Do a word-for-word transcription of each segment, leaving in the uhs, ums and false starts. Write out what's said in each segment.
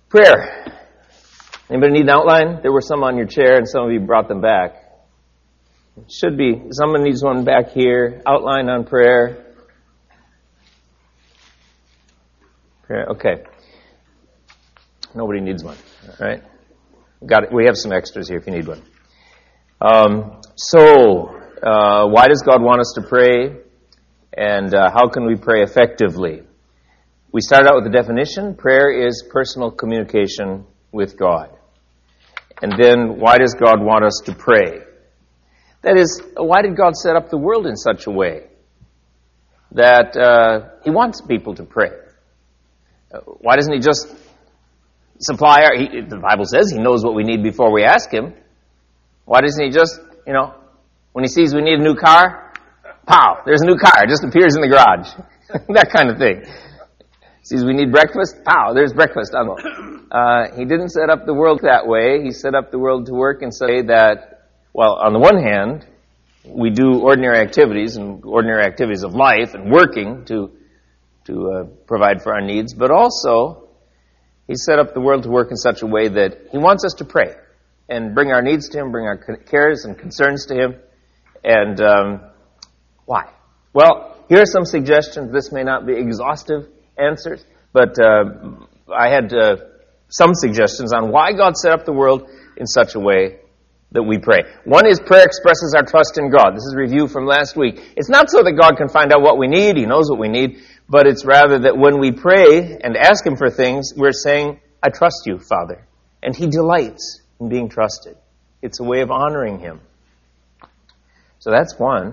Prayer. Anybody need an outline? There were some on your chair and some of you brought them back. Should be. Someone needs one back here. Outline on prayer. Prayer. Okay. Nobody needs one. All right. Got it. We have some extras here if you need one. Um, so, uh, why does God want us to pray? And uh, how can we pray effectively? We start out with the definition. Prayer is personal communication with God. And then, why does God want us to pray? That is, why did God set up the world in such a way that uh, He wants people to pray? Uh, why doesn't He just supply our... He, the Bible says He knows what we need before we ask Him. Why doesn't He just, you know, when He sees we need a new car, pow, there's a new car. It just appears in the garage. That kind of thing. Sees we need breakfast, pow, there's breakfast. Uh, he didn't set up the world that way. He set up the world to work in such a way that, well, on the one hand, we do ordinary activities and ordinary activities of life and working to to uh, provide for our needs, but also He set up the world to work in such a way that He wants us to pray and bring our needs to Him, bring our cares and concerns to Him. And um, why? Well, here are some suggestions. This may not be exhaustive answers, but uh, I had uh, some suggestions on why God set up the world in such a way that we pray. One is prayer expresses our trust in God. This is a review from last week. It's not so that God can find out what we need, He knows what we need, but it's rather that when we pray and ask Him for things, we're saying, I trust you, Father. And He delights in being trusted. It's a way of honoring Him. So that's one.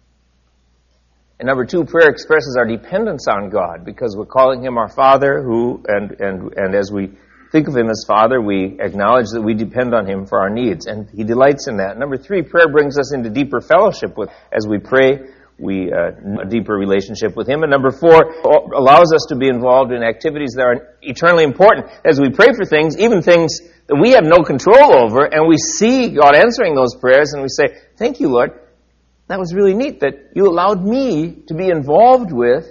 And number two, prayer expresses our dependence on God because we're calling Him our Father, who, and, and, and as we think of Him as Father, we acknowledge that we depend on Him for our needs, and He delights in that. Number three, prayer brings us into deeper fellowship with, as we pray, we, uh, a deeper relationship with Him. And number four, allows us to be involved in activities that are eternally important. As we pray for things, even things that we have no control over, and we see God answering those prayers, and we say, thank you, Lord. That was really neat that you allowed me to be involved with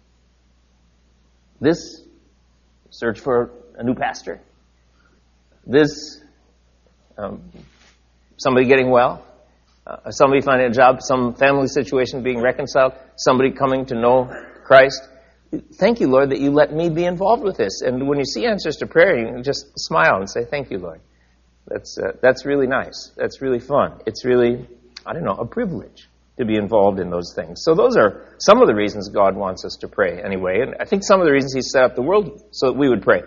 this search for a new pastor, this um, somebody getting well, uh, somebody finding a job, some family situation being reconciled, somebody coming to know Christ. Thank you, Lord, that you let me be involved with this. And when you see answers to prayer, you can just smile and say, thank you, Lord. That's uh, that's really nice. That's really fun. It's really... I don't know, a privilege to be involved in those things. So those are some of the reasons God wants us to pray anyway. And I think some of the reasons He set up the world so that we would pray.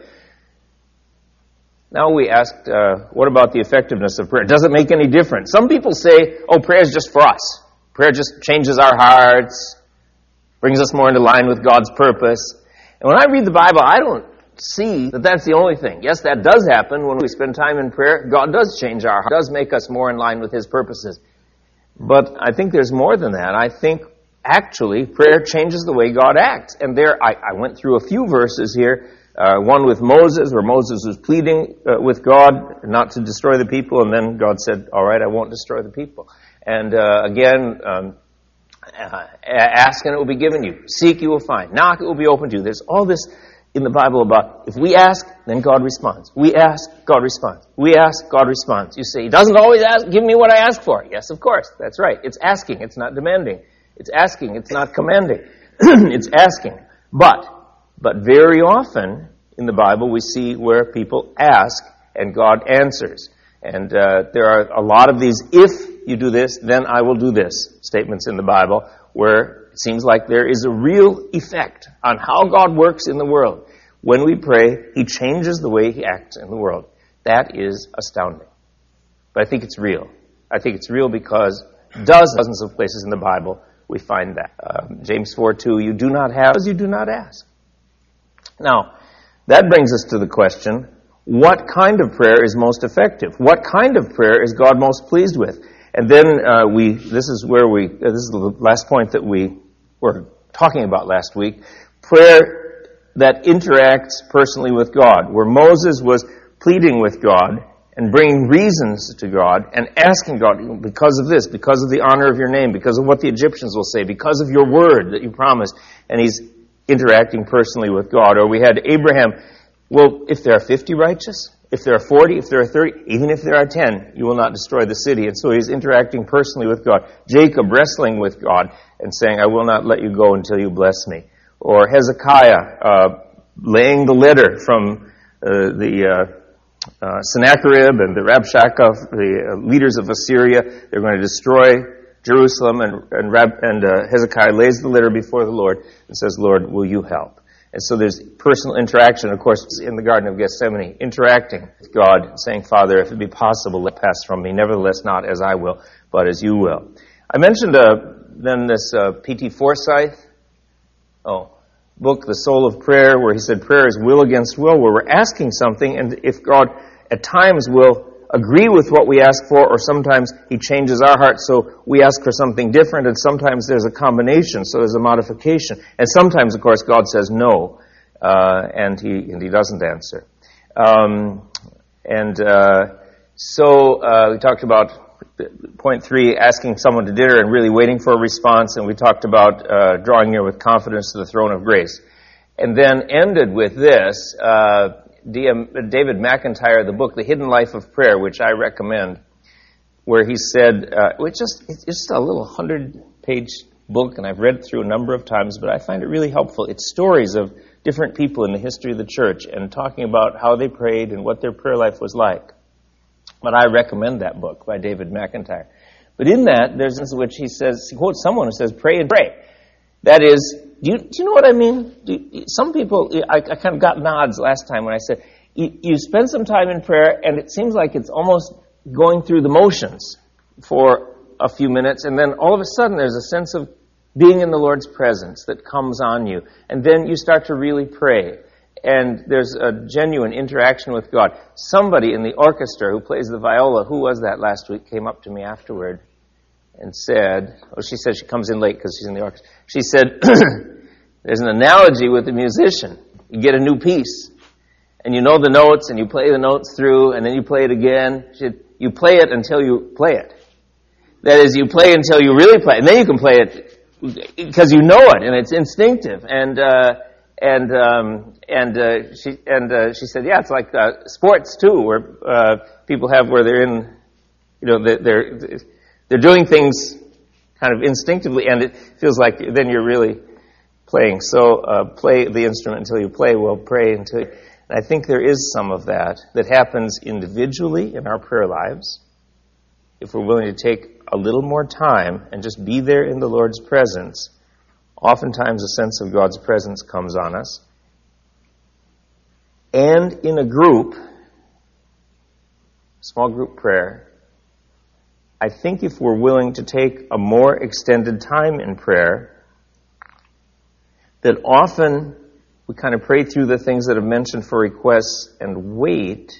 Now we asked, uh, what about the effectiveness of prayer? Does it make any difference? Some people say, oh, prayer is just for us. Prayer just changes our hearts, brings us more into line with God's purpose. And when I read the Bible, I don't see that that's the only thing. Yes, that does happen when we spend time in prayer. God does change our heart, does make us more in line with His purposes. But I think there's more than that. I think, actually, prayer changes the way God acts. And there, I, I went through a few verses here. Uh, one with Moses, where Moses was pleading uh, with God not to destroy the people. And then God said, all right, I won't destroy the people. And uh, again, um, uh, ask and it will be given you. Seek, you will find. Knock, it will be opened to you. There's all this in the Bible about if we ask, then God responds. We ask, God responds. We ask, God responds. You say, He doesn't always ask, give me what I ask for. Yes, of course. That's right. It's asking. It's not demanding. It's asking. It's not commanding. It's asking. But, but very often in the Bible we see where people ask and God answers. And uh, there are a lot of these, if you do this, then I will do this statements in the Bible where it seems like there is a real effect on how God works in the world. When we pray, He changes the way He acts in the world. That is astounding. But I think it's real. I think it's real because dozens, dozens of places in the Bible we find that. Um, James four two, you do not have as you do not ask. Now, that brings us to the question, what kind of prayer is most effective? What kind of prayer is God most pleased with? And then uh, we, this is where we, uh, this is the last point that we were talking about last week, prayer that interacts personally with God, where Moses was pleading with God and bringing reasons to God and asking God, because of this, because of the honor of your name, because of what the Egyptians will say, because of your word that you promised, and he's interacting personally with God. Or we had Abraham Well, if there are fifty righteous, if there are forty, if there are thirty, even if there are ten, you will not destroy the city. And so he's interacting personally with God. Jacob wrestling with God and saying, I will not let you go until you bless me. Or Hezekiah uh, laying the litter from uh, the uh, uh, Sennacherib and the Rabshakeh, the uh, leaders of Assyria. They're going to destroy Jerusalem, and and, Rab, and uh, Hezekiah lays the litter before the Lord and says, Lord, will you help? And so there's personal interaction, of course, in the Garden of Gethsemane, interacting with God, saying, Father, if it be possible, let it pass from me. Nevertheless, not as I will, but as you will. I mentioned uh, then this uh, P T Forsyth oh, book, The Soul of Prayer, where he said prayer is will against will, where we're asking something, and if God at times will agree with what we ask for, or sometimes he changes our heart so we ask for something different, and sometimes there's a combination, so there's a modification. And sometimes, of course, God says no, uh, and he and he doesn't answer. Um, and uh, so uh, we talked about point three, asking someone to dinner and really waiting for a response, and we talked about uh, drawing near with confidence to the throne of grace. And then ended with this, uh, David McIntyre, the book, The Hidden Life of Prayer, which I recommend, where he said, uh, it's just it's just a little hundred-page book, and I've read it through a number of times, but I find it really helpful. It's stories of different people in the history of the church and talking about how they prayed and what their prayer life was like. But I recommend that book by David McIntyre. But in that, there's in which he says, he quotes someone who says, pray and pray. That is, do you, do you know what I mean? Do you, some people, I, I kind of got nods last time when I said, you, you spend some time in prayer, and it seems like it's almost going through the motions for a few minutes, and then all of a sudden there's a sense of being in the Lord's presence that comes on you. And then you start to really pray. And there's a genuine interaction with God. Somebody in the orchestra who plays the viola, who was that last week, came up to me afterward and said, oh, she said she comes in late because she's in the orchestra. She said, there's an analogy with the musician. You get a new piece, and you know the notes, and you play the notes through, and then you play it again. She said, you play it until you play it. That is, you play until you really play it, and then you can play it because you know it, and it's instinctive. And uh, and um, and uh, she and uh, she said, yeah, it's like uh, sports too, where uh, people have where they're in, you know, they're. they're They're doing things kind of instinctively, and it feels like then you're really playing. So uh, play the instrument until you play. Well, pray until you... And I think there is some of that that happens individually in our prayer lives. If we're willing to take a little more time and just be there in the Lord's presence, oftentimes a sense of God's presence comes on us. And in a group, small group prayer, I think if we're willing to take a more extended time in prayer, that often we kind of pray through the things that are mentioned for requests and wait,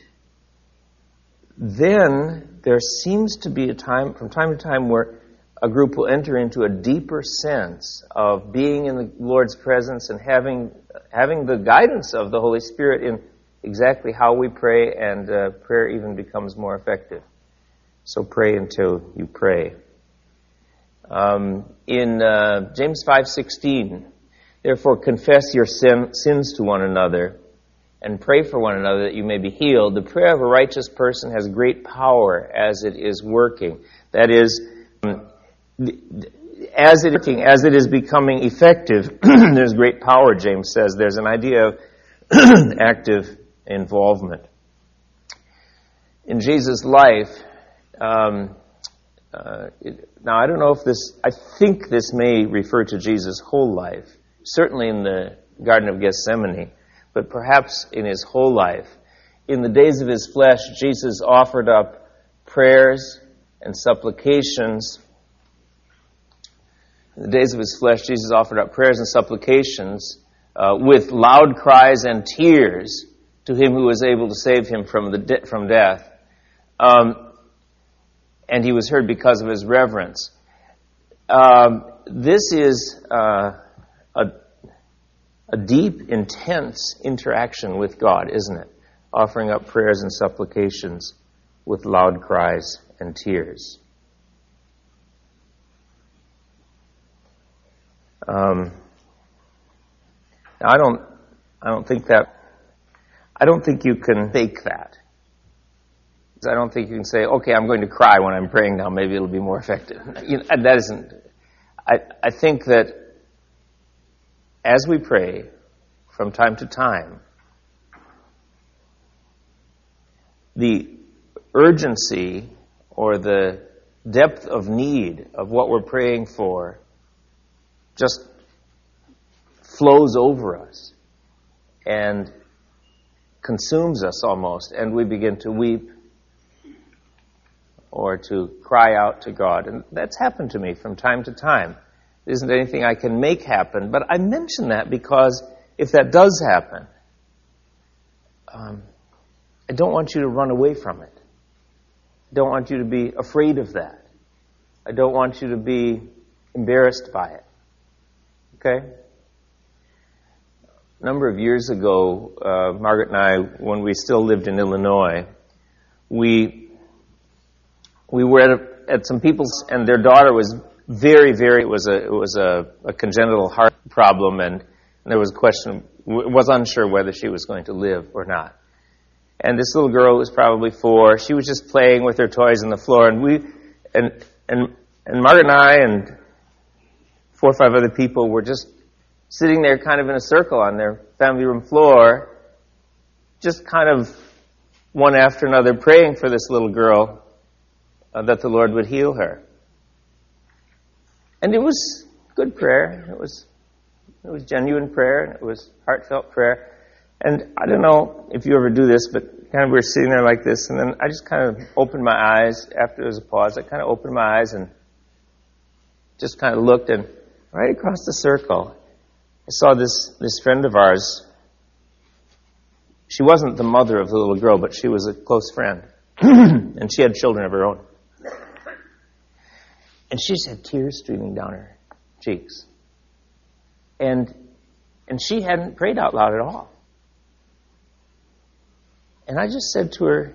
then there seems to be a time, from time to time, where a group will enter into a deeper sense of being in the Lord's presence and having having the guidance of the Holy Spirit in exactly how we pray, and uh, prayer even becomes more effective. So pray until you pray. Um, in uh, James five sixteen, therefore confess your sin, sins to one another and pray for one another that you may be healed. The prayer of a righteous person has great power as it is working. That is, um, as it working, as it is becoming effective, there's great power, James says. There's an idea of active involvement. In Jesus' life, Um, uh, it, now, I don't know if this, I think this may refer to Jesus' whole life, certainly in the Garden of Gethsemane, but perhaps in his whole life. In the days of his flesh, Jesus offered up prayers and supplications. In the days of his flesh, Jesus offered up prayers and supplications uh, with loud cries and tears to him who was able to save him from the de- from death. Um, And he was heard because of his reverence. Um, this is uh, a, a deep, intense interaction with God, isn't it? Offering up prayers and supplications with loud cries and tears. Um, I don't. I don't think that. I don't think you can fake that. I don't think you can say, okay, I'm going to cry when I'm praying now. Maybe it'll be more effective. You know, that isn't. I, I think that as we pray from time to time, the urgency or the depth of need of what we're praying for just flows over us and consumes us almost, and we begin to weep or to cry out to God. And that's happened to me from time to time. There isn't anything I can make happen, but I mention that because if that does happen, um, I don't want you to run away from it. I don't want you to be afraid of that. I don't want you to be embarrassed by it. Okay? A number of years ago, uh, Margaret and I, when we still lived in Illinois, we we were at, a, at some people's, and their daughter was very, very. It was a it was a, a congenital heart problem, and, and there was a question. Was unsure whether she was going to live or not. And this little girl was probably four. She was just playing with her toys on the floor, and we and and and Margaret and I and four or five other people were just sitting there kind of in a circle on their family room floor, just kind of one after another praying for this little girl uh, that the Lord would heal her. And it was good prayer. It was it was genuine prayer, and it was heartfelt prayer. And I don't know if you ever do this, but kind of we were sitting there like this, and then I just kind of opened my eyes after there was a pause. I kind of opened my eyes and just kind of looked, and right across the circle, I saw this, this friend of ours. She wasn't the mother of the little girl, but she was a close friend. And she had children of her own. And she just had tears streaming down her cheeks. And and she hadn't prayed out loud at all. And I just said to her,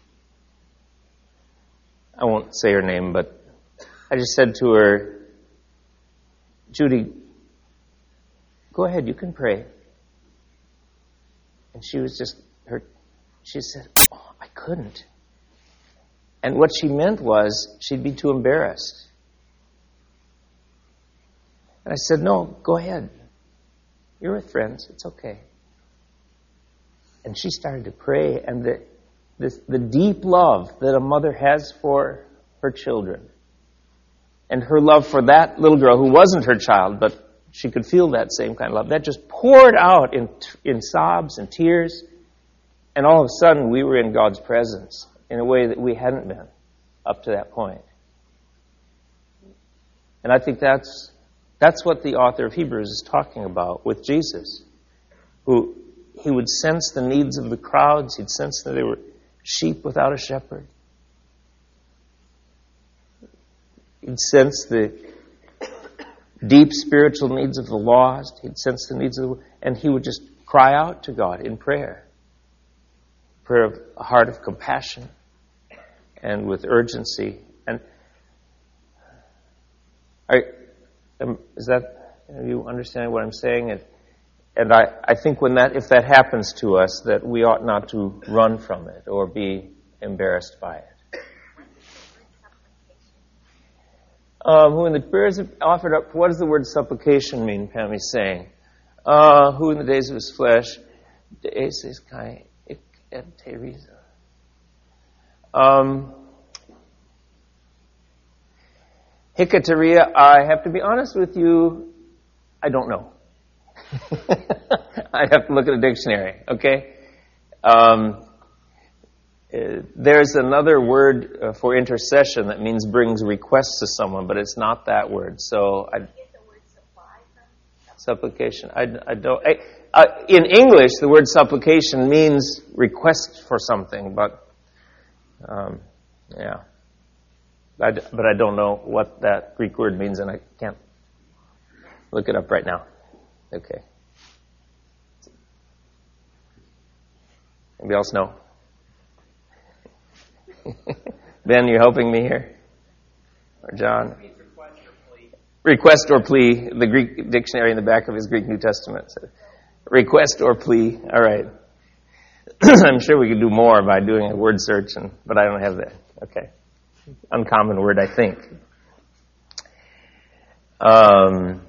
I won't say her name, but I just said to her, Judy, go ahead, you can pray. And she was just, her. she said, oh, I couldn't. And what she meant was she'd be too embarrassed. And I said, no, go ahead. You're with friends. It's okay. And she started to pray, and the, the, the deep love that a mother has for her children, and her love for that little girl who wasn't her child, but she could feel that same kind of love, that just poured out in in sobs and tears. And all of a sudden, we were in God's presence in a way that we hadn't been up to that point. And I think that's that's what the author of Hebrews is talking about with Jesus, who he would sense the needs of the crowds. He'd sense that they were sheep without a shepherd. He'd sense the deep spiritual needs of the lost. He'd sense the needs of the... And he would just cry out to God in prayer. Prayer of a heart of compassion and with urgency. And I, um, is that... Are you understanding what I'm saying? And, and I, I think when that, if that happens to us, that we ought not to run from it or be embarrassed by it. Um, who in the prayers offered up, what does the word supplication mean, Pammy's saying? Uh, who in the days of his flesh, deeses kai ik et Teresa. Um, Hikateria, I have to be honest with you, I don't know. I have to look at a dictionary, okay? Um, Uh, there's another word uh, for intercession that means brings requests to someone, but it's not that word. So I get the word supply from supplication. I, I don't. I, uh, in English, the word supplication means request for something, but um, yeah. I, but I don't know what that Greek word means, and I can't look it up right now. Okay. Anybody else know? Ben, you're helping me here? Or John? Request or plea. Request or plea. The Greek dictionary in the back of his Greek New Testament says request or plea. All right. I'm sure we could do more by doing a word search, and, but I don't have that. Okay. Uncommon word, I think. Um,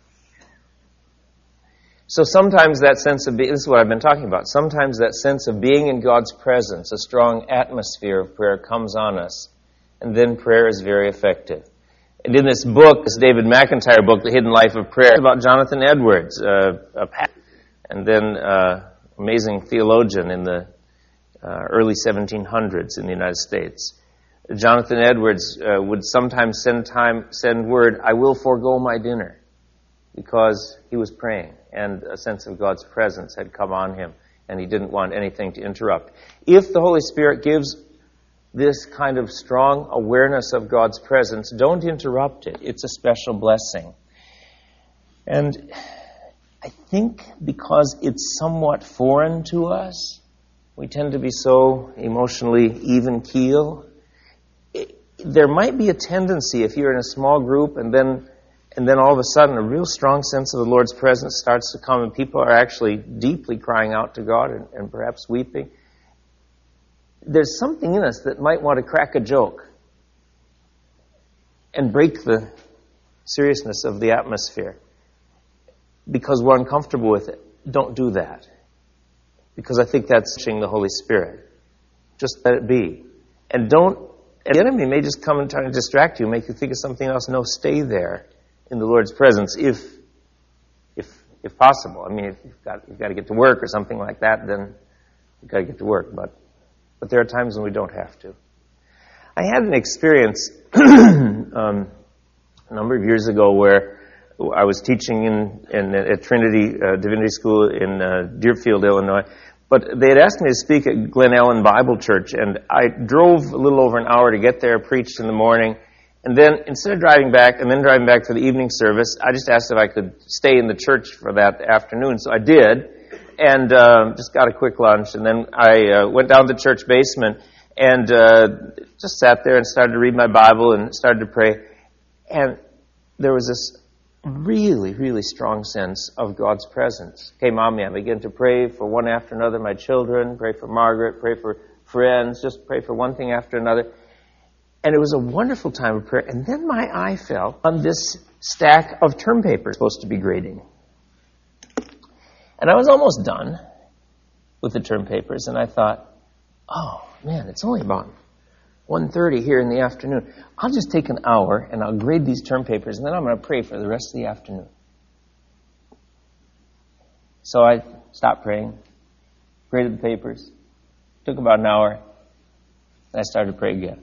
so sometimes that sense of being, this is what I've been talking about, sometimes that sense of being in God's presence, a strong atmosphere of prayer comes on us, and then prayer is very effective. And in this book, this David McIntyre book, The Hidden Life of Prayer, about Jonathan Edwards, uh, a pastor, and then uh, amazing theologian in the uh, early seventeen hundreds in the United States. Jonathan Edwards uh, would sometimes send time, send word, I will forego my dinner, because he was praying, and a sense of God's presence had come on him, and he didn't want anything to interrupt. If the Holy Spirit gives this kind of strong awareness of God's presence, don't interrupt it. It's a special blessing. And I think because it's somewhat foreign to us, we tend to be so emotionally even keel. It, there might be a tendency, if you're in a small group and then and then all of a sudden a real strong sense of the Lord's presence starts to come and people are actually deeply crying out to God and, and perhaps weeping. There's something in us that might want to crack a joke and break the seriousness of the atmosphere because we're uncomfortable with it. Don't do that. Because I think that's touching the Holy Spirit. Just let it be. And don't, and the enemy may just come and try to distract you, make you think of something else. No, stay there in the Lord's presence if if if possible. I mean, if you've got, you've got to get to work or something like that, then you've got to get to work. But But there are times when we don't have to. I had an experience um, a number of years ago where I was teaching in, in at Trinity uh, Divinity School in uh, Deerfield, Illinois. But they had asked me to speak at Glen Ellen Bible Church, and I drove a little over an hour to get there, preached in the morning, and then instead of driving back and then driving back for the evening service, I just asked if I could stay in the church for that afternoon. So I did. And uh, just got a quick lunch, and then I uh, went down to the church basement and uh, just sat there and started to read my Bible and started to pray. And there was this really, really strong sense of God's presence came on me. I began to pray for one after another, my children, pray for Margaret, pray for friends, just pray for one thing after another. And it was a wonderful time of prayer. And then my eye fell on this stack of term papers supposed to be grading. And I was almost done with the term papers, and I thought, oh, man, it's only about one thirty here in the afternoon. I'll just take an hour, and I'll grade these term papers, and then I'm going to pray for the rest of the afternoon. So I stopped praying, graded the papers, took about an hour, and I started to pray again.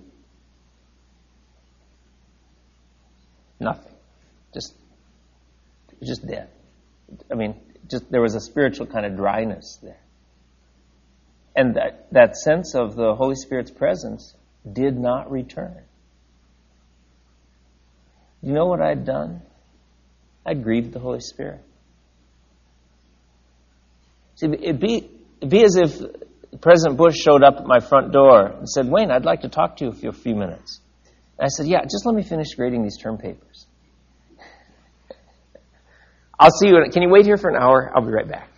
Nothing. Just, it was just dead. I mean, just there was a spiritual kind of dryness there. And that, that sense of the Holy Spirit's presence did not return. You know what I'd done? I grieved the Holy Spirit. See, it'd be, it'd be as if President Bush showed up at my front door and said, Wayne, I'd like to talk to you for a few minutes. And I said, yeah, just let me finish grading these term papers. I'll see you. Can you wait here for an hour? I'll be right back.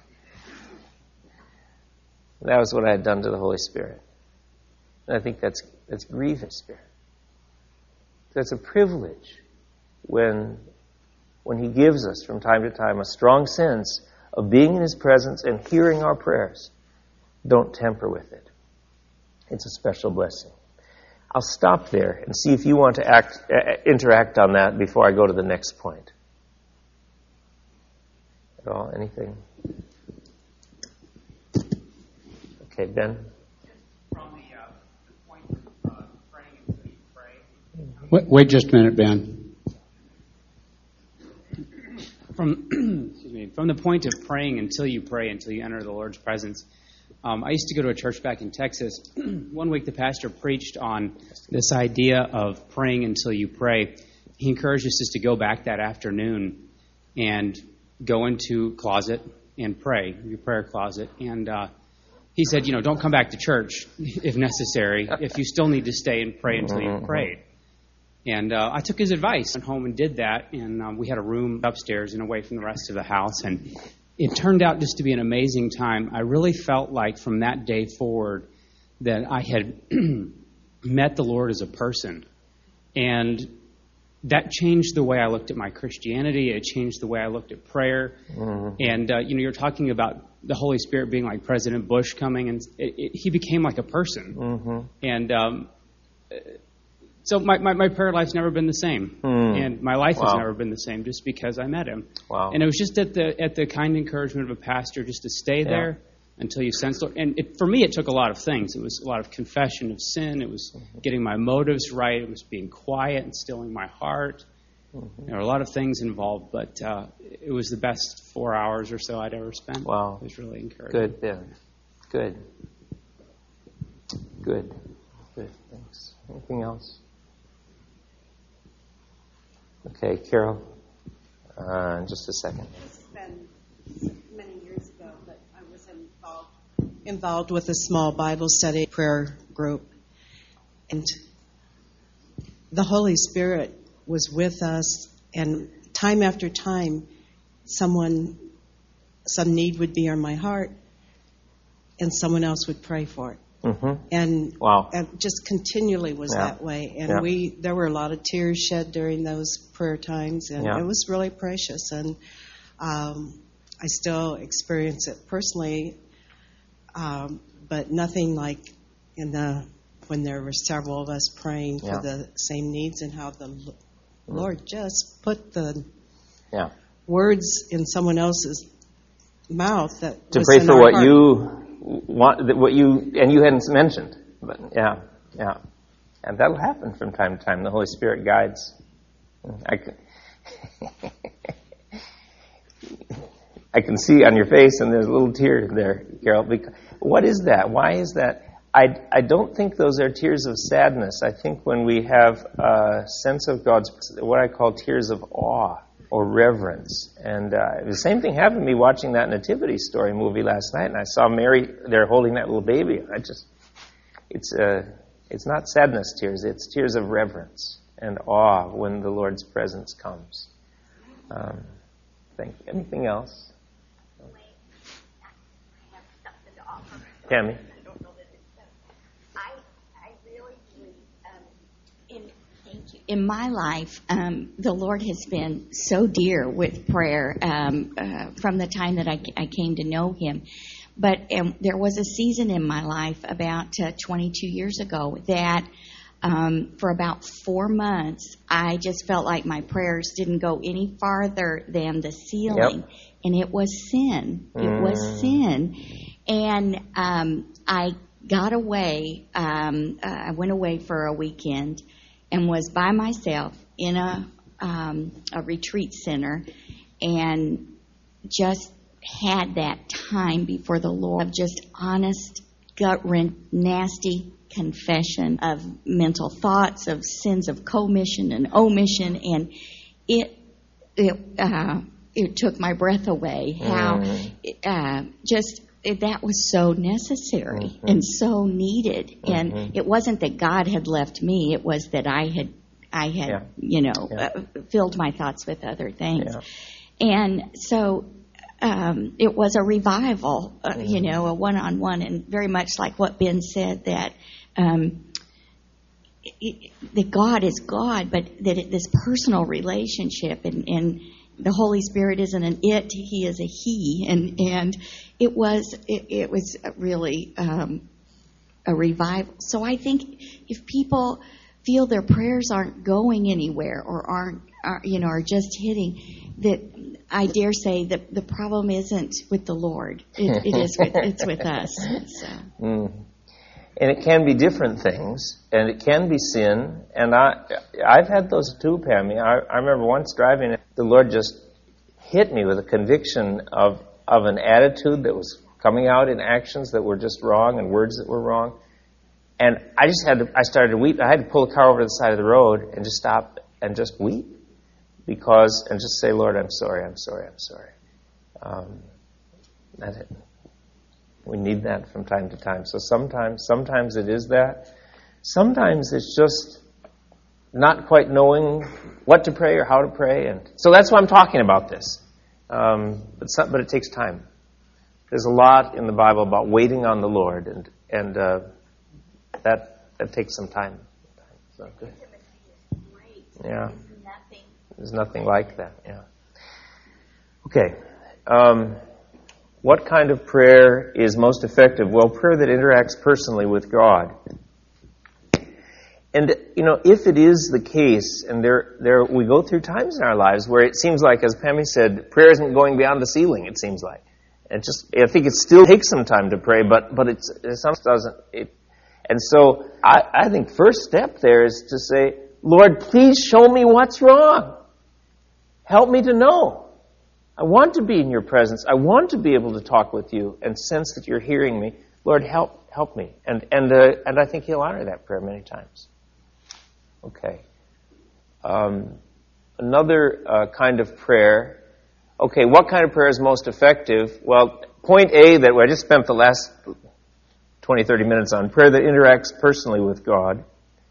That was what I had done to the Holy Spirit. And I think that's that's grieving Spirit. That's a privilege when when He gives us from time to time a strong sense of being in His presence and hearing our prayers. Don't tamper with it. It's a special blessing. I'll stop there and see if you want to act uh, interact on that before I go to the next point. At all? Anything? Okay, Ben? From the, uh, the point of uh, praying until you pray. Wait, wait just a minute, Ben. From, excuse me, from the point of praying until you pray, until you enter the Lord's presence. Um, I used to go to a church back in Texas. One week the pastor preached on this idea of praying until you pray. He encouraged us just to go back that afternoon and go into closet and pray, your prayer closet. And uh, he said, you know, don't come back to church if necessary, if you still need to stay and pray until you've prayed. And uh, I took his advice, went home and did that. And um, we had a room upstairs and away from the rest of the house. And it turned out just to be an amazing time. I really felt like from that day forward that I had met the Lord as a person. And that changed the way I looked at my Christianity. It changed the way I looked at prayer. Mm-hmm. And, uh, you know, you're talking about the Holy Spirit being like President Bush coming, and it, it, he became like a person. Mm-hmm. And um, so my, my, my prayer life's never been the same. Mm. And my life wow. has never been the same just because I met him. Wow. And it was just at the at the kind encouragement of a pastor just to stay yeah. there until you sense Lord. And it, for me, it took a lot of things. It was a lot of confession of sin. It was mm-hmm. getting my motives right. It was being quiet and stilling my heart. Mm-hmm. There were a lot of things involved, but uh, it was the best four hours or so I'd ever spent. Wow. It was really encouraging. Good, Ben. Good. Good. Good. Thanks. Anything else? Okay, Carol. Uh, just a second. This has been many years ago, but I was involved involved with a small Bible study prayer group, and the Holy Spirit was with us, and time after time, someone, some need would be on my heart, and someone else would pray for it. Mm-hmm. And, wow. and just continually was yeah. that way. And yeah. we there were a lot of tears shed during those prayer times, and yeah. it was really precious. And um, I still experience it personally, um, but nothing like in the when there were several of us praying yeah. for the same needs, and how the mm. Lord just put the yeah. words in someone else's mouth that to was pray in for our what heart. you. What, what you and you hadn't mentioned, but yeah, yeah, and that'll happen from time to time. The Holy Spirit guides. I can, I can see on your face, and there's a little tear there, Carol. Because, what is that? Why is that? I, I don't think those are tears of sadness. I think when we have a sense of God's, what I call tears of awe or reverence. And uh, the same thing happened to me watching that Nativity Story movie last night, and I saw Mary there holding that little baby. I just, it's uh, it's not sadness tears, it's tears of reverence and awe when the Lord's presence comes. Um, thank you. Anything else? I have something to offer. Tammy? In my life, um, the Lord has been so dear with prayer um, uh, from the time that I, I came to know Him. But um, there was a season in my life about uh, twenty-two years ago that um, for about four months, I just felt like my prayers didn't go any farther than the ceiling. Yep. And it was sin. Mm. It was sin. And um, I got away. Um, uh, I went away for a weekend and was by myself in a um, a retreat center, and just had that time before the Lord of just honest, gut-wrenching, nasty confession of mental thoughts, of sins of commission and omission, and it it uh, it took my breath away. How mm. uh, just. That was so necessary mm-hmm. and so needed, mm-hmm. and it wasn't that God had left me; it was that I had, I had, yeah. you know, yeah. uh, filled my thoughts with other things, yeah. and so um, it was a revival, uh, mm-hmm. you know, a one-on-one, and very much like what Ben said, that um, it, that God is God, but that it, this personal relationship and. and the Holy Spirit isn't an it; He is a He, and and it was it, it was really um, a revival. So I think if people feel their prayers aren't going anywhere or aren't are, you know are just hitting, that I dare say that the problem isn't with the Lord; it, it is with, it's with us. So. Mm. And it can be different things, and it can be sin. And I, I've had those too, Pammy. I, I remember once driving, the Lord just hit me with a conviction of, of an attitude that was coming out in actions that were just wrong and words that were wrong. And I just had to, I started to weep. I had to pull the car over to the side of the road and just stop and just weep. Because, and just say, Lord, I'm sorry, I'm sorry, I'm sorry. Um, that's it. We need that from time to time. So sometimes, sometimes it is that. Sometimes it's just not quite knowing what to pray or how to pray. And so that's why I'm talking about this. Um, but, some, but it takes time. There's a lot in the Bible about waiting on the Lord, and and uh, that that takes some time. So, good. Yeah. There's nothing like that. Yeah. Okay. Um, what kind of prayer is most effective? Well, prayer that interacts personally with God. And, you know, if it is the case, and there, there, we go through times in our lives where it seems like, as Pammy said, prayer isn't going beyond the ceiling, it seems like. It just, I think it still takes some time to pray, but, but it's, it sometimes doesn't. It, and so I, I think first step there is to say, Lord, please show me what's wrong. Help me to know. I want to be in your presence. I want to be able to talk with you and sense that you're hearing me. Lord, help, help me. And, and, uh, and I think he'll honor that prayer many times. Okay. Um, another uh, kind of prayer. Okay, what kind of prayer is most effective? Well, point A that I just spent the last twenty, thirty minutes on, prayer that interacts personally with God.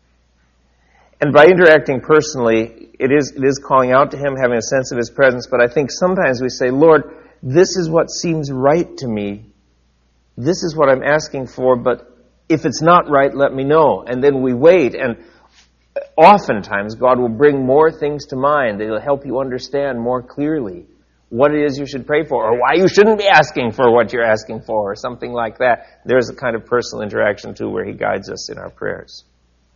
And by interacting personally, it is it is calling out to him, having a sense of his presence, but I think sometimes we say, Lord, this is what seems right to me. This is what I'm asking for, but if it's not right, let me know. And then we wait, and oftentimes, God will bring more things to mind. It'll help you understand more clearly what it is you should pray for, or why you shouldn't be asking for what you're asking for, or something like that. There's a kind of personal interaction, too, where he guides us in our prayers.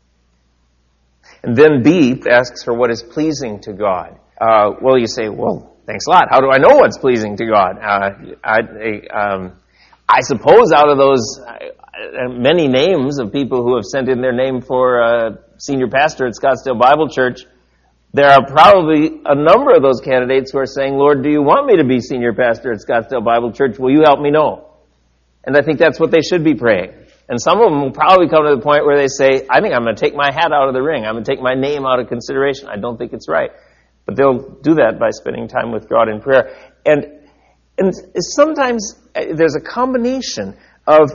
And then B asks for what is pleasing to God. Uh, well, you say, well, thanks a lot. How do I know what's pleasing to God? Uh, I, I, um, I suppose out of those uh, many names of people who have sent in their name for uh, senior pastor at Scottsdale Bible Church, there are probably a number of those candidates who are saying, Lord, do you want me to be senior pastor at Scottsdale Bible Church? Will you help me know? And I think that's what they should be praying. And some of them will probably come to the point where they say, I think I'm going to take my hat out of the ring. I'm going to take my name out of consideration. I don't think it's right. But they'll do that by spending time with God in prayer. And, and sometimes there's a combination of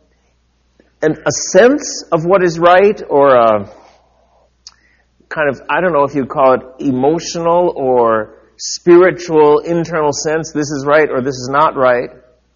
an, a sense of what is right, or a kind of, I don't know if you'd call it emotional or spiritual internal sense, this is right or this is not right.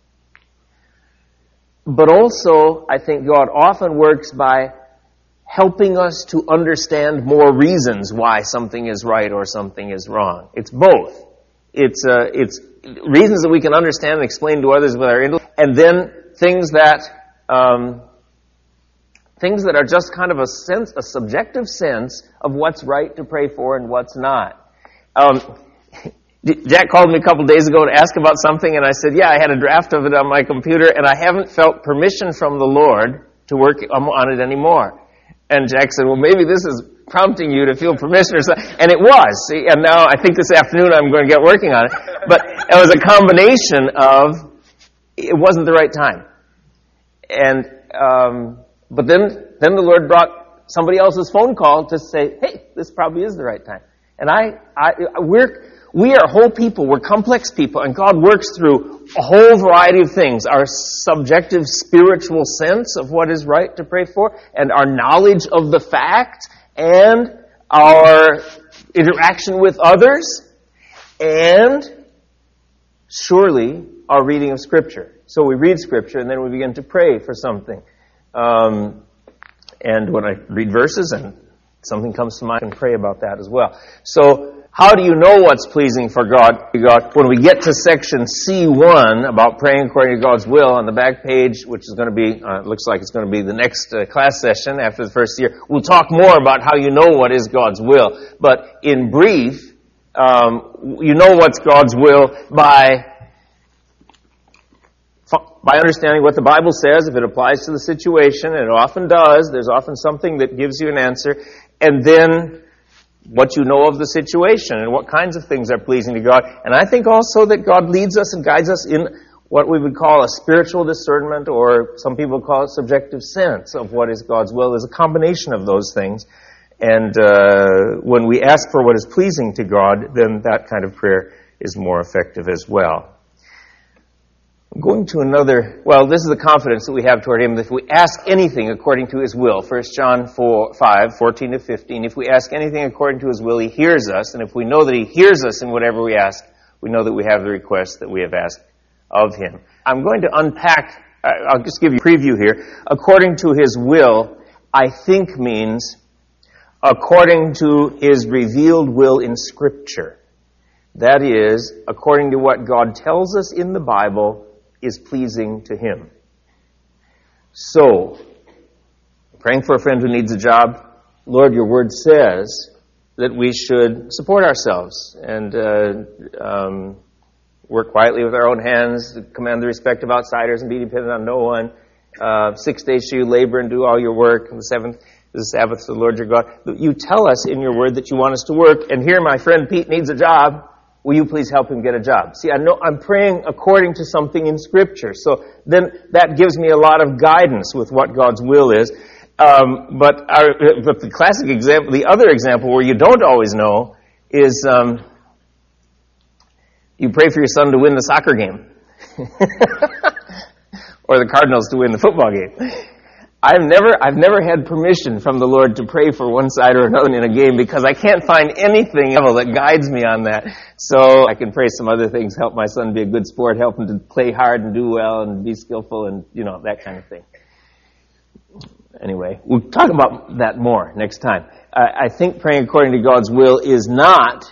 But also, I think God often works by helping us to understand more reasons why something is right or something is wrong. It's both. It's uh, it's reasons that we can understand and explain to others with our intellect, and then things that um, things that are just kind of a sense, a subjective sense of what's right to pray for and what's not. Um, Jack called me a couple days ago to ask about something, and I said, yeah, I had a draft of it on my computer, and I haven't felt permission from the Lord to work on it anymore. And Jack said, well, maybe this is prompting you to feel permission or something. And it was. See, and now I think this afternoon I'm going to get working on it. But it was a combination of, it wasn't the right time. And, um, but then, then the Lord brought somebody else's phone call to say, hey, this probably is the right time. And I, I, we're, we are whole people. We're complex people. And God works through a whole variety of things. Our subjective spiritual sense of what is right to pray for, and our knowledge of the fact, and our interaction with others, and surely our reading of Scripture. So we read Scripture, and then we begin to pray for something. Um, and when I read verses, and something comes to mind, I can pray about that as well. So how do you know what's pleasing for God? When we get to section C one about praying according to God's will on the back page, which is going to be, uh, looks like it's going to be the next uh, class session after the first year, we'll talk more about how you know what is God's will. But in brief, um, you know what's God's will by by understanding what the Bible says, if it applies to the situation, and it often does. There's often something that gives you an answer. And then what you know of the situation and what kinds of things are pleasing to God. And I think also that God leads us and guides us in what we would call a spiritual discernment, or some people call it subjective sense of what is God's will. There's a combination of those things. And uh, when we ask for what is pleasing to God, then that kind of prayer is more effective as well. I'm going to another, well, this is the confidence that we have toward Him, that if we ask anything according to His will, First John four, five, fourteen to fifteen, if we ask anything according to His will, He hears us, and if we know that He hears us in whatever we ask, we know that we have the request that we have asked of him. I'm going to unpack, I'll just give you a preview here. According to his will, I think means according to his revealed will in Scripture. That is, according to what God tells us in the Bible is pleasing to him. So, praying for a friend who needs a job, Lord, your word says that we should support ourselves and uh, um, work quietly with our own hands, command the respect of outsiders, and be dependent on no one. Uh, six days shall you labor and do all your work, and the seventh is the Sabbath of the Lord your God. You tell us in your word that you want us to work, and here my friend Pete needs a job. Will you please help him get a job? See, I know I'm praying according to something in Scripture, so then that gives me a lot of guidance with what God's will is. Um, but, our, but the classic example, the other example where you don't always know is um, you pray for your son to win the soccer game or the Cardinals to win the football game. I've never, I've never had permission from the Lord to pray for one side or another in a game because I can't find anything that guides me on that. So I can pray some other things, help my son be a good sport, help him to play hard and do well and be skillful and, you know, that kind of thing. Anyway, we'll talk about that more next time. I, I think praying according to God's will is not,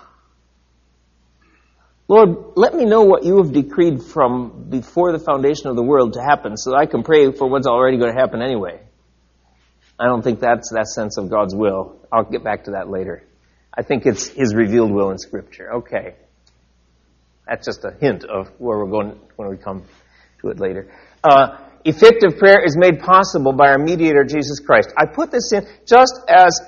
Lord, let me know what you have decreed from before the foundation of the world to happen so that I can pray for what's already going to happen anyway. I don't think that's that sense of God's will. I'll get back to that later. I think it's his revealed will in Scripture. Okay. That's just a hint of where we're going when we come to it later. Uh, effective prayer is made possible by our mediator, Jesus Christ. I put this in just as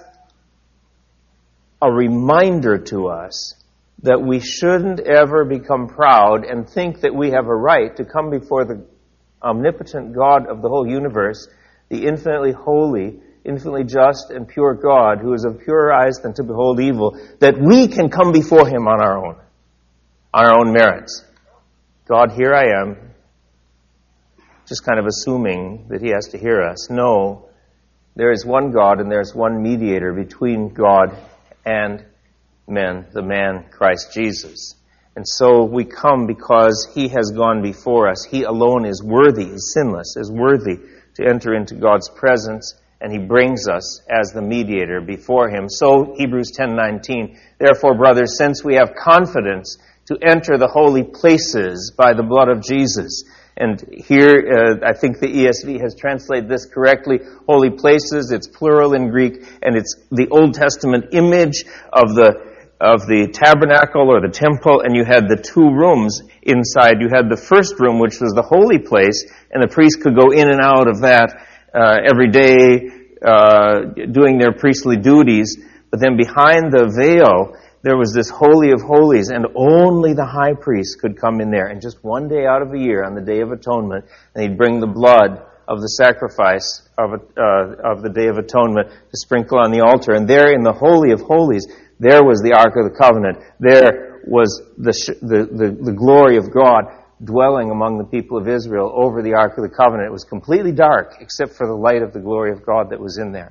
a reminder to us that we shouldn't ever become proud and think that we have a right to come before the omnipotent God of the whole universe, the infinitely holy, infinitely just and pure God, who is of purer eyes than to behold evil, that we can come before him on our own, on our own merits. God, here I am, just kind of assuming that he has to hear us. No, there is one God and there's one mediator between God and men, the man Christ Jesus. And so we come because he has gone before us. He alone is worthy, is sinless, is worthy to enter into God's presence, and he brings us as the mediator before him. So Hebrews ten nineteen, therefore, brothers, since we have confidence to enter the holy places by the blood of Jesus. And here, uh, I think the E S V has translated this correctly. Holy places, it's plural in Greek, and it's the Old Testament image of the of the tabernacle or the temple, and you had the two rooms inside. You had the first room, which was the holy place, and the priest could go in and out of that uh, every day, uh, doing their priestly duties. But then behind the veil, there was this Holy of Holies, and only the high priest could come in there. And just one day out of the year, on the Day of Atonement, and he'd bring the blood of the sacrifice of uh, of the Day of Atonement to sprinkle on the altar. And there in the Holy of Holies, there was the Ark of the Covenant. There was the, the, the, the glory of God dwelling among the people of Israel over the Ark of the Covenant. It was completely dark except for the light of the glory of God that was in there.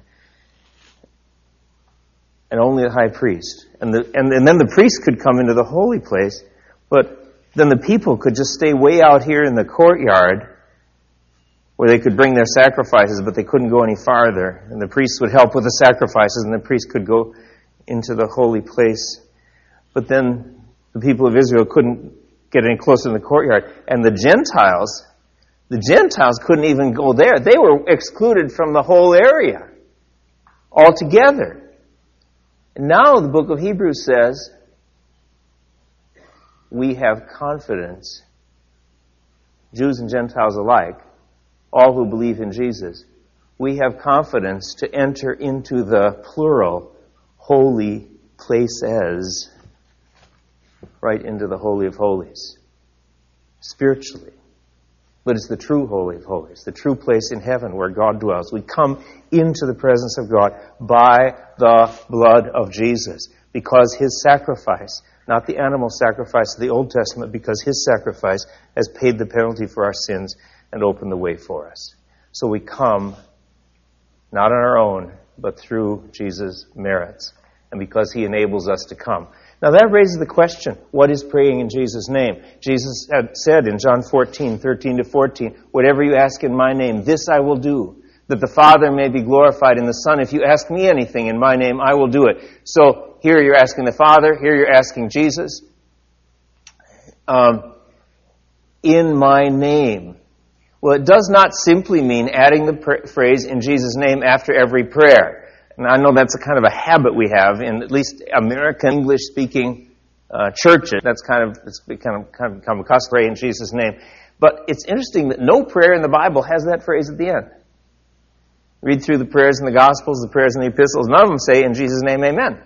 And only the high priest. And, the, and, and then the priest could come into the holy place, but then the people could just stay way out here in the courtyard where they could bring their sacrifices, but they couldn't go any farther. And the priests would help with the sacrifices, and the priest could go into the holy place. But then the people of Israel couldn't get any closer in the courtyard. And the Gentiles, the Gentiles couldn't even go there. They were excluded from the whole area altogether. And now the book of Hebrews says, we have confidence, Jews and Gentiles alike, all who believe in Jesus, we have confidence to enter into the plural holy places, right into the Holy of Holies, spiritually. But it's the true Holy of Holies, the true place in heaven where God dwells. We come into the presence of God by the blood of Jesus, because his sacrifice, not the animal sacrifice of the Old Testament, because his sacrifice has paid the penalty for our sins and opened the way for us. So we come not on our own, but through Jesus' merits, and because he enables us to come. Now that raises the question, what is praying in Jesus' name? Jesus had said in John fourteen, thirteen to fourteen, whatever you ask in my name, this I will do, that the Father may be glorified in the Son. If you ask me anything in my name, I will do it. So here you're asking the Father, here you're asking Jesus. Um, in my name. Well, it does not simply mean adding the pr- phrase in Jesus' name after every prayer. And I know that's a kind of a habit we have in at least American English-speaking uh, churches. That's kind of it's become kind of become a custom pray in Jesus' name. But it's interesting that no prayer in the Bible has that phrase at the end. Read through the prayers in the Gospels, the prayers in the epistles. None of them say, in Jesus' name, amen.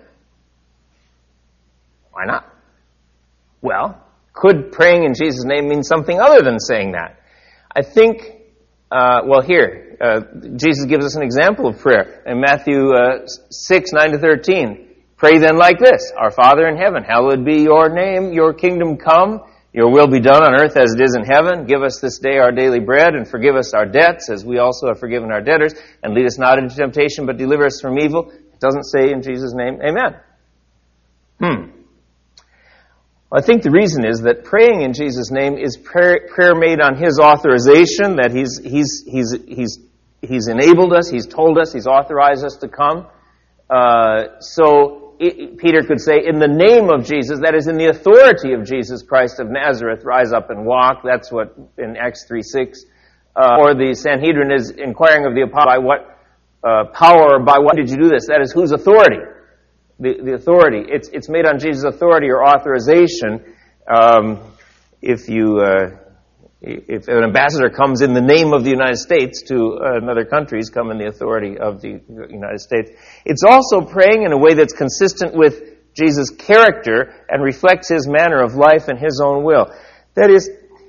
Why not? Well, could praying in Jesus' name mean something other than saying that? I think, uh, well, here, uh, Jesus gives us an example of prayer in Matthew uh, six, nine to thirteen. Pray then like this, Our Father in heaven, hallowed be your name, your kingdom come, your will be done on earth as it is in heaven. Give us this day our daily bread, and forgive us our debts, as we also have forgiven our debtors. And lead us not into temptation, but deliver us from evil. It doesn't say in Jesus' name, amen. Hmm. Well, I think the reason is that praying in Jesus' name is prayer, prayer made on His authorization, that He's He's He's He's He's enabled us, He's told us, He's authorized us to come. Uh, so it, Peter could say, in the name of Jesus, that is, in the authority of Jesus Christ of Nazareth, rise up and walk. That's what in Acts three six. Uh, or the Sanhedrin is inquiring of the apostle, by what uh, power or by what did you do this? That is, whose authority? The, the authority. It's it's made on Jesus' authority or authorization. Um, if you uh, if an ambassador comes in the name of the United States to uh, another country, he's come in the authority of the United States. It's also praying in a way that's consistent with Jesus' character and reflects His manner of life and His own will. That is,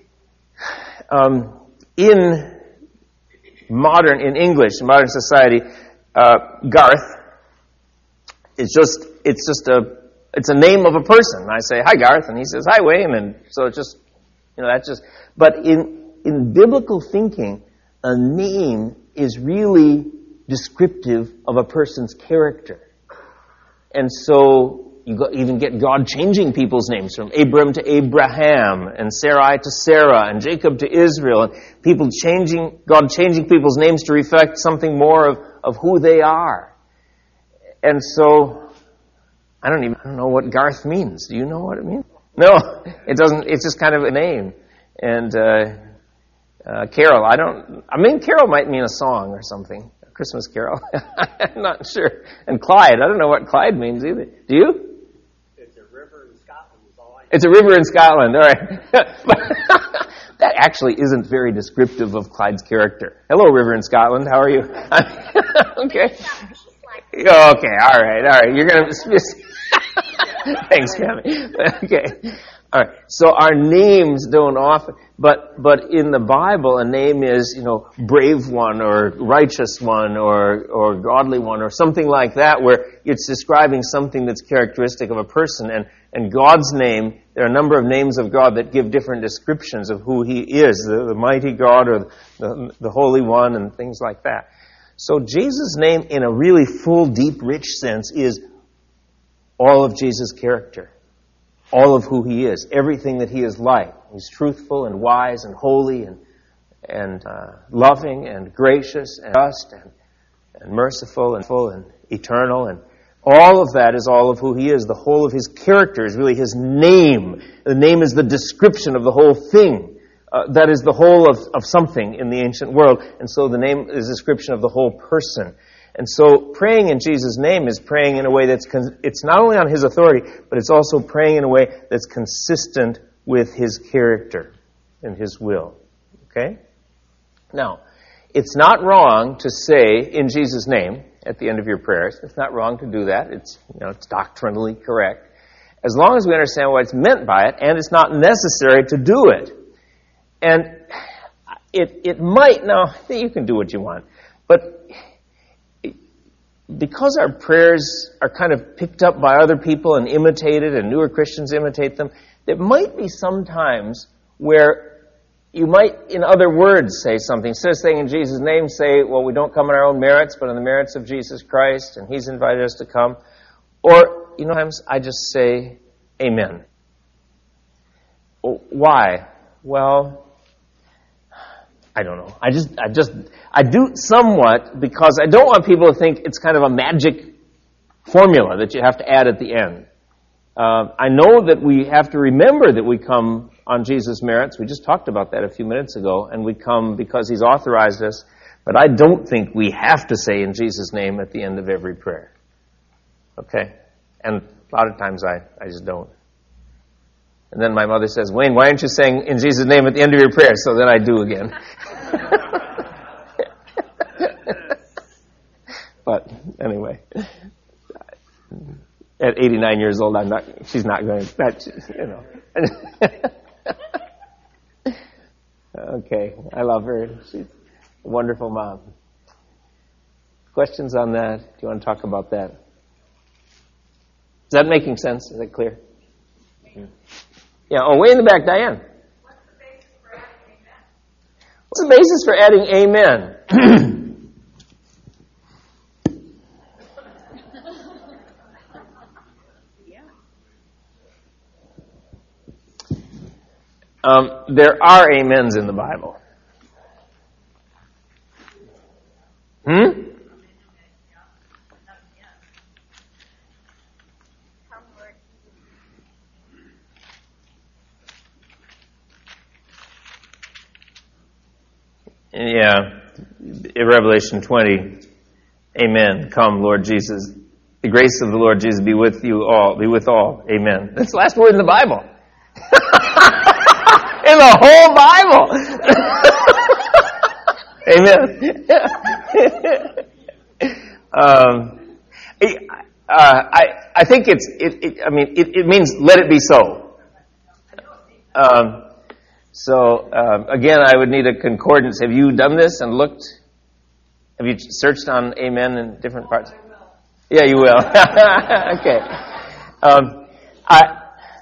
um, in modern, in English, in modern society, uh, Garth. It's just, it's just a, it's a name of a person. I say, hi, Garth, and he says, hi, Wayne, and so it's just, you know, that's just, but in, in biblical thinking, a name is really descriptive of a person's character. And so, you got, even get God changing people's names from Abram to Abraham, and Sarai to Sarah, and Jacob to Israel, and people changing, God changing people's names to reflect something more of, of who they are. And so, I don't even I don't know what Garth means. Do you know what it means? No, it doesn't. It's just kind of a name. And uh, uh, Carol, I don't. I mean, Carol might mean a song or something, a Christmas carol. I'm not sure. And Clyde, I don't know what Clyde means either. Do you? It's a river in Scotland. Is all I know. It's a river in Scotland. All right. That actually isn't very descriptive of Clyde's character. Hello, river in Scotland. How are you? Okay. Okay, all right, all right. You're going to... Thanks, Cammy. Okay. All right. So our names don't often... But but in the Bible, a name is, you know, brave one or righteous one or, or godly one or something like that, where it's describing something that's characteristic of a person. And, and God's name, there are a number of names of God that give different descriptions of who He is, the, the mighty God or the, the Holy One and things like that. So Jesus' name, in a really full, deep, rich sense, is all of Jesus' character, all of who He is, everything that He is like. He's truthful and wise and holy and and uh, loving and gracious and just and, and merciful and full and eternal, and all of that is all of who He is. The whole of His character is really His name. The name is the description of the whole thing. Uh, that is the whole of, of something in the ancient world. And so the name is a description of the whole person. And so praying in Jesus' name is praying in a way that's, con- it's not only on His authority, but it's also praying in a way that's consistent with His character and His will. Okay? Now, it's not wrong to say in Jesus' name at the end of your prayers. It's not wrong to do that. It's, you know, it's doctrinally correct. As long as we understand what it's meant by it, and it's not necessary to do it. And it it might, now, you can do what you want, but because our prayers are kind of picked up by other people and imitated, and newer Christians imitate them, there might be some times where you might, in other words, say something. Instead of saying in Jesus' name, say, well, we don't come on our own merits, but on the merits of Jesus Christ, and He's invited us to come. Or, you know, sometimes I just say, amen. Why? Well, I don't know. I just, I just, I do somewhat because I don't want people to think it's kind of a magic formula that you have to add at the end. Uh, I know that we have to remember that we come on Jesus' merits. We just talked about that a few minutes ago, and we come because He's authorized us. But I don't think we have to say in Jesus' name at the end of every prayer. Okay? And a lot of times I, I just don't. And then my mother says, Wayne, why aren't you saying in Jesus' name at the end of your prayer? So then I do again. But anyway, at eighty-nine years old, I'm not. She's not going. That you know. Okay, I love her. She's a wonderful mom. Questions on that? Do you want to talk about that? Is that making sense? Is that clear? Yeah. Oh, way in the back, Diane. What's the basis for adding amen? What's the basis for adding amen? Um, there are amens in the Bible. Hmm? Yeah. In Revelation twenty, amen. Come, Lord Jesus. The grace of the Lord Jesus be with you all. Be with all. Amen. That's the last word in the Bible. In the whole Bible. Amen. um, uh, I I think it's it, it I mean it, it means let it be so. Um, so um, again, I would need a concordance. Have you done this and looked? Have you searched on amen in different parts? Yeah, you will. Okay. Um, I.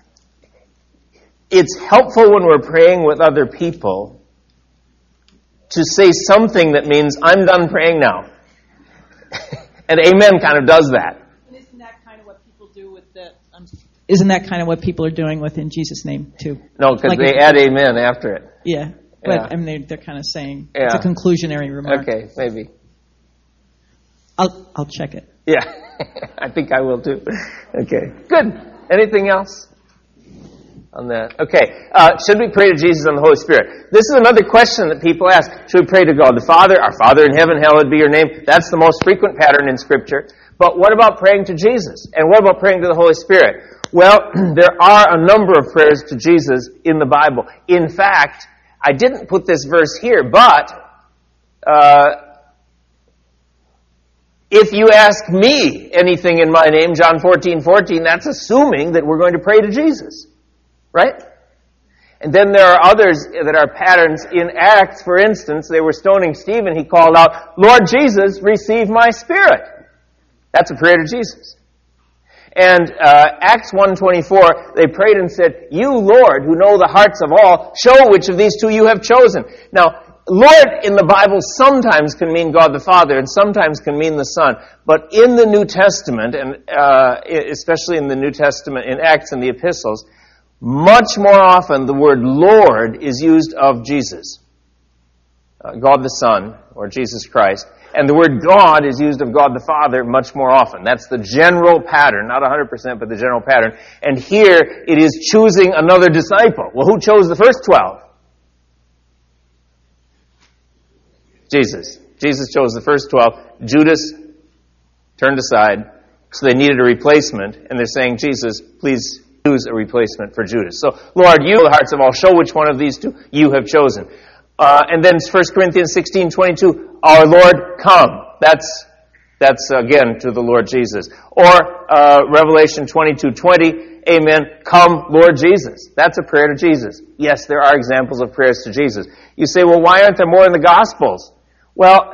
It's helpful when we're praying with other people to say something that means, I'm done praying now. And amen kind of does that. And isn't that kind of what people do with the, um, isn't that kind of what people are doing with in Jesus' name, too? No, because like they add amen after it. Yeah, but Yeah. I mean, they're, they're kind of saying, Yeah. it's a conclusionary remark. Okay, maybe. I'll, I'll check it. Yeah, I think I will too. Okay, good. Anything else on that? Okay, uh, should we pray to Jesus and the Holy Spirit? This is another question that people ask. Should we pray to God the Father? Our Father in heaven, hallowed be your name. That's the most frequent pattern in Scripture. But what about praying to Jesus? And what about praying to the Holy Spirit? Well, there are a number of prayers to Jesus in the Bible. In fact, I didn't put this verse here, but uh, if you ask me anything in my name, John fourteen fourteen, that's assuming that we're going to pray to Jesus. Right? And then there are others that are patterns in Acts. For instance, they were stoning Stephen. He called out, Lord Jesus, receive my spirit. That's a prayer to Jesus. And uh, Acts one twenty-four, they prayed and said, you, Lord, who know the hearts of all, show which of these two you have chosen. Now, Lord in the Bible sometimes can mean God the Father and sometimes can mean the Son. But in the New Testament, and uh, especially in the New Testament, in Acts and the epistles, much more often the word Lord is used of Jesus, uh, God the Son, or Jesus Christ. And the word God is used of God the Father much more often. That's the general pattern, not one hundred percent, but the general pattern. And here it is choosing another disciple. Well, who chose the first twelve? Jesus. Jesus chose the first twelve. Judas turned aside, so they needed a replacement, and they're saying, Jesus, please choose a replacement for Judas. So, Lord, you know the hearts of all. Show which one of these two you have chosen. Uh, and then First Corinthians sixteen twenty-two, our Lord, come. That's, that's again, to the Lord Jesus. Or uh, Revelation twenty-two twenty, amen, come, Lord Jesus. That's a prayer to Jesus. Yes, there are examples of prayers to Jesus. You say, well, why aren't there more in the Gospels? Well,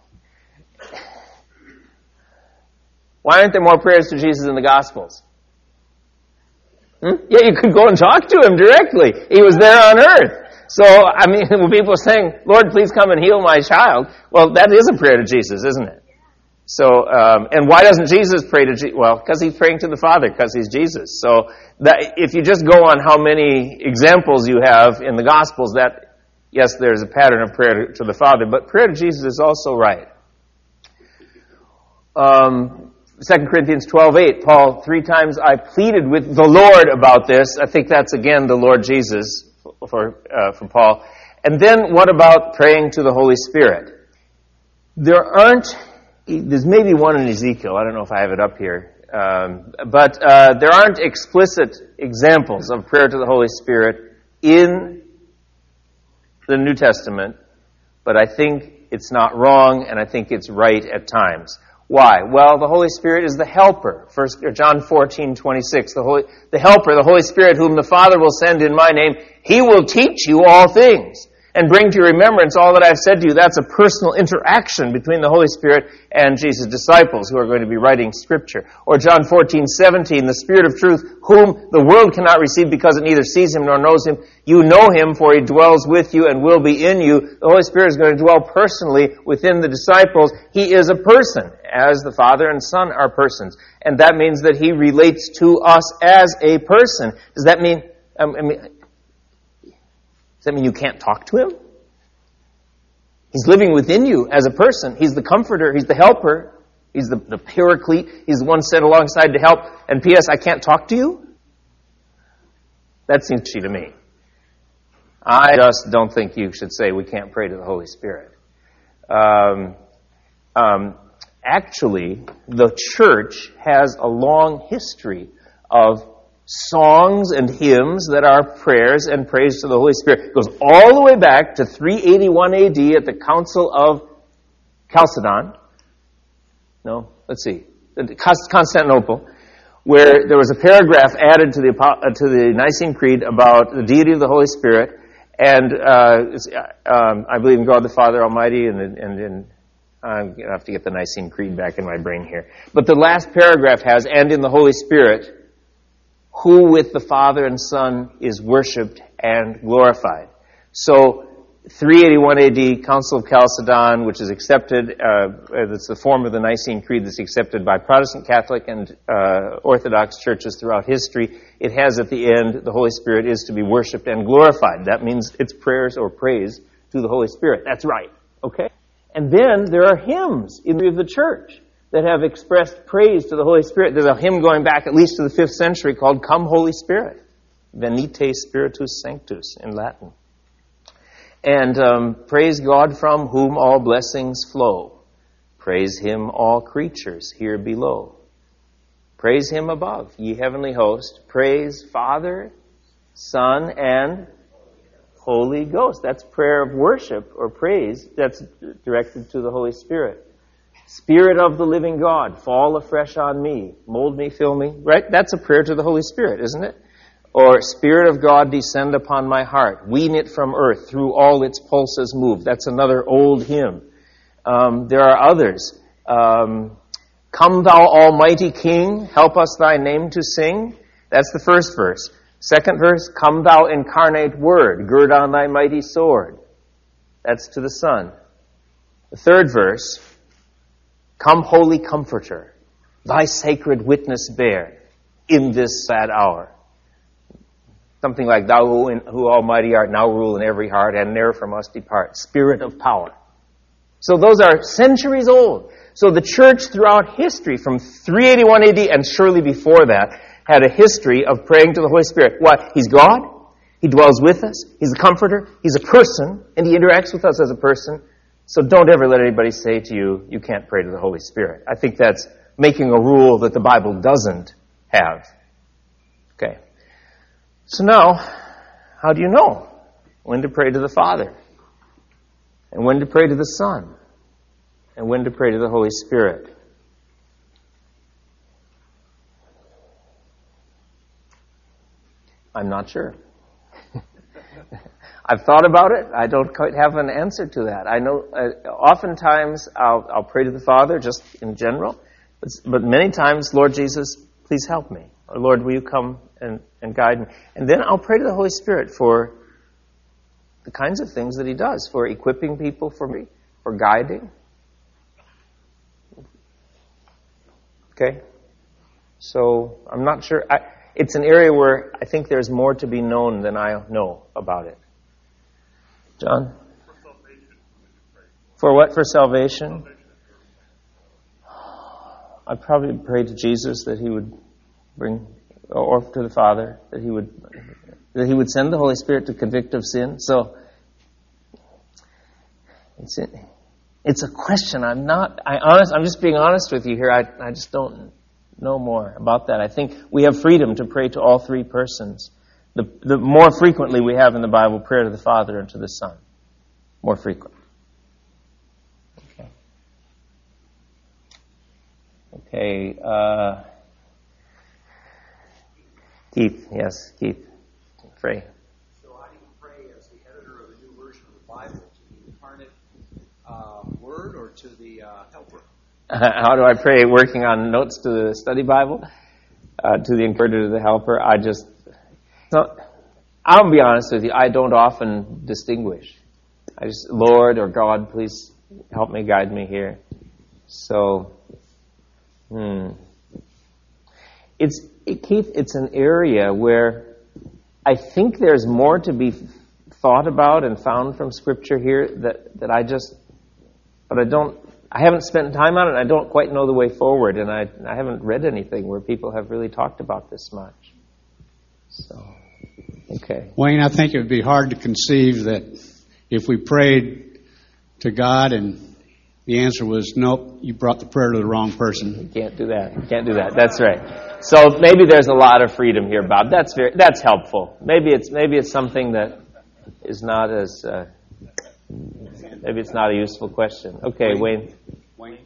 why aren't there more prayers to Jesus in the Gospels? Hmm? Yeah, you could go and talk to him directly. He was there on earth. So, I mean, when people are saying, Lord, please come and heal my child, well, that is a prayer to Jesus, isn't it? So, um, and why doesn't Jesus pray to Jesus? Well, because he's praying to the Father, because he's Jesus. So, that if you just go on how many examples you have in the Gospels, that, yes, there's a pattern of prayer to the Father, but prayer to Jesus is also right. Um, Second Corinthians twelve eight, Paul, three times I pleaded with the Lord about this. I think that's, again, the Lord Jesus for, uh, for Paul. And then what about praying to the Holy Spirit? There aren't, there's maybe one in Ezekiel. I don't know if I have it up here. Um, but uh, there aren't explicit examples of prayer to the Holy Spirit in the New Testament. But I think it's not wrong, and I think it's right at times. Why? Well, the Holy Spirit is the helper. First John fourteen twenty-six. The Holy, the helper, the Holy Spirit, whom the Father will send in my name, he will teach you all things and bring to your remembrance all that I've said to you. That's a personal interaction between the Holy Spirit and Jesus' disciples who are going to be writing Scripture. Or John fourteen seventeen, the Spirit of truth, whom the world cannot receive because it neither sees him nor knows him. You know him, for he dwells with you and will be in you. The Holy Spirit is going to dwell personally within the disciples. He is a person, as the Father and Son are persons. And that means that he relates to us as a person. Does that mean, um, I mean, does that mean you can't talk to him? He's living within you as a person. He's the comforter. He's the helper. He's the, the paraclete. He's the one sent alongside to help. And P S I can't talk to you? That seems fishy to me. I just don't think you should say we can't pray to the Holy Spirit. Um, um, actually, the church has a long history of songs and hymns that are prayers and praise to the Holy Spirit. It goes all the way back to three eighty-one A D at the Council of Chalcedon. No, let's see. Constantinople, where there was a paragraph added to the uh, to the Nicene Creed about the deity of the Holy Spirit. And uh, um, I believe in God the Father Almighty, and, and, and I'm going to have to get the Nicene Creed back in my brain here. But the last paragraph has, and in the Holy Spirit, who with the Father and Son is worshipped and glorified. So, three eighty-one A D, Council of Chalcedon, which is accepted, uh, it's the form of the Nicene Creed that's accepted by Protestant, Catholic, and uh, Orthodox churches throughout history. It has at the end, the Holy Spirit is to be worshipped and glorified. That means it's prayers or praise to the Holy Spirit. That's right. Okay? And then there are hymns in the church that have expressed praise to the Holy Spirit. There's a hymn going back at least to the fifth century called Come Holy Spirit. Venite Spiritus Sanctus in Latin. And um, praise God from whom all blessings flow. Praise him all creatures here below. Praise him above, ye heavenly host. Praise Father, Son, and Holy Ghost. That's prayer of worship or praise that's directed to the Holy Spirit. Spirit of the living God, fall afresh on me. Mold me, fill me. Right? That's a prayer to the Holy Spirit, isn't it? Or Spirit of God, descend upon my heart. Wean it from earth, through all its pulses move. That's another old hymn. Um, there are others. Um, Come thou almighty King, help us thy name to sing. That's the first verse. Second verse, come thou incarnate word, gird on thy mighty sword. That's to the Son. The third verse, come holy comforter, thy sacred witness bear in this sad hour. Something like, thou who, in, who almighty art, now rule in every heart, and ne'er from us depart. Spirit of power. So those are centuries old. So the church throughout history, from three eighty-one A D and surely before that, had a history of praying to the Holy Spirit. Why? He's God. He dwells with us. He's a comforter. He's a person. And he interacts with us as a person. So don't ever let anybody say to you, you can't pray to the Holy Spirit. I think that's making a rule that the Bible doesn't have. Okay. So now, how do you know when to pray to the Father? And when to pray to the Son? And when to pray to the Holy Spirit? I'm not sure. I've thought about it. I don't quite have an answer to that. I know uh, oftentimes I'll, I'll pray to the Father just in general, but, but many times, Lord Jesus, please help me. Or Lord, will you come and, and guide me? And then I'll pray to the Holy Spirit for the kinds of things that he does, for equipping people for me, for guiding. Okay? So I'm not sure. I, it's an area where I think there's more to be known than I know about it. John? For what? For salvation? I'd probably pray to Jesus that he would bring, or to the Father, that he would that he would send the Holy Spirit to convict of sin. So it's a, it's a question. I'm not. I honest. I'm just being honest with you here. I I just don't know more about that. I think we have freedom to pray to all three persons. The the more frequently we have in the Bible prayer to the Father and to the Son. More frequent. Okay. Okay. Uh, Keith. Yes, Keith. Frey. So how do you pray as the editor of the new version of the Bible, to the incarnate uh, Word or to the uh, helper? How do I pray? Working on notes to the study Bible, uh, to the incarnate, to the helper. I just, so, I'll be honest with you. I don't often distinguish. I just, Lord or God, please help me, guide me here. So, hmm. It's, it, Keith, it's an area where I think there's more to be thought about and found from Scripture here that, that I just, but I don't, I haven't spent time on it, and I don't quite know the way forward, and I, I haven't read anything where people have really talked about this much. So, okay. Wayne, I think it would be hard to conceive that if we prayed to God and the answer was, nope, you brought the prayer to the wrong person. You can't do that. You can't do that. That's right. So maybe there's a lot of freedom here, Bob. That's very, that's helpful. Maybe it's maybe it's something that is not as uh, maybe it's not a useful question. Okay, Wayne. Wayne.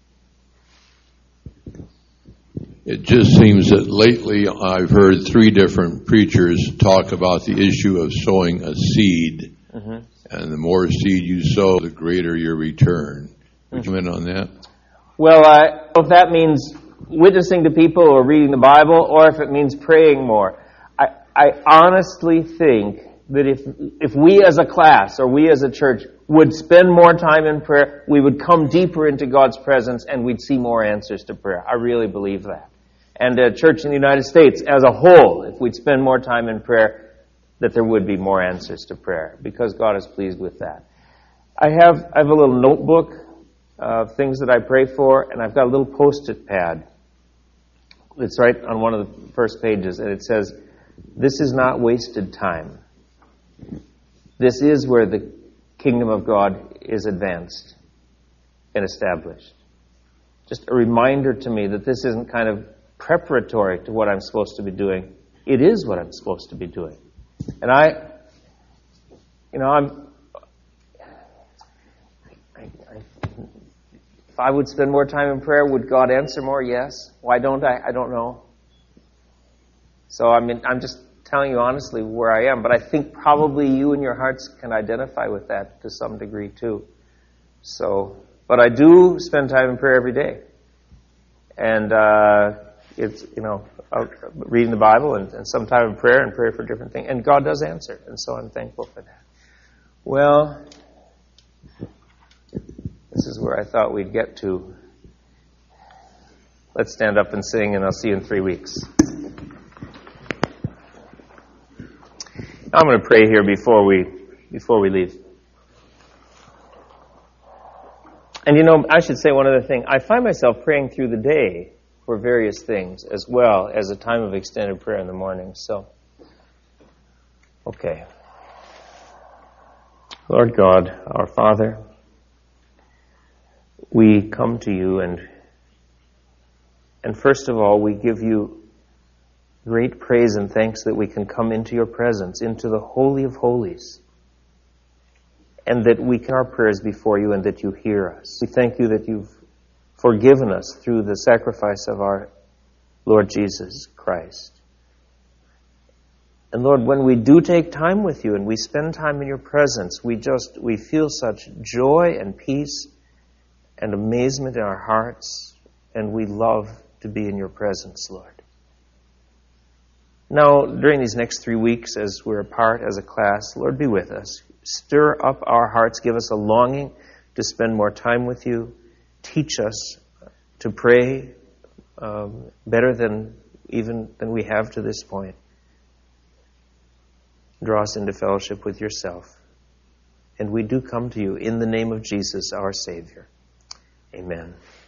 It just seems that lately I've heard three different preachers talk about the issue of sowing a seed. Mm-hmm. And the more seed you sow, the greater your return. Would you comment on that? Well, uh, if that means witnessing to people or reading the Bible, or if it means praying more, I, I honestly think that if if we as a class or we as a church would spend more time in prayer, we would come deeper into God's presence and we'd see more answers to prayer. I really believe that. And the church in the United States as a whole, if we'd spend more time in prayer, that there would be more answers to prayer, because God is pleased with that. I have I have a little notebook of things that I pray for, and I've got a little Post-it pad. It's right on one of the first pages, and it says, "This is not wasted time. This is where the kingdom of God is advanced and established." Just a reminder to me that this isn't kind of preparatory to what I'm supposed to be doing. It is what I'm supposed to be doing. And I, you know, I'm, I, I, if I would spend more time in prayer, would God answer more? Yes. Why don't I? I don't know. So I mean, I'm just telling you honestly where I am, but I think probably you in your hearts can identify with that to some degree too. So, but I do spend time in prayer every day, and uh, it's you know. reading the Bible and, and some time in prayer and prayer for different things. And God does answer, and so I'm thankful for that. Well, this is where I thought we'd get to. Let's stand up and sing, and I'll see you in three weeks. I'm going to pray here before we before we leave. And you know, I should say one other thing. I find myself praying through the day for various things, as well as a time of extended prayer in the morning. So, okay. Lord God, our Father, we come to you, and and first of all, we give you great praise and thanks that we can come into your presence, into the Holy of Holies, and that we can our prayers before you and that you hear us. We thank you that you've forgiven us through the sacrifice of our Lord Jesus Christ. And Lord, when we do take time with you and we spend time in your presence, we just, we feel such joy and peace and amazement in our hearts, and we love to be in your presence, Lord. Now, during these next three weeks, as we're apart as a class, Lord, be with us. Stir up our hearts. Give us a longing to spend more time with you. Teach us to pray um, better than even than we have to this point. Draw us into fellowship with yourself. And we do come to you in the name of Jesus, our Savior. Amen.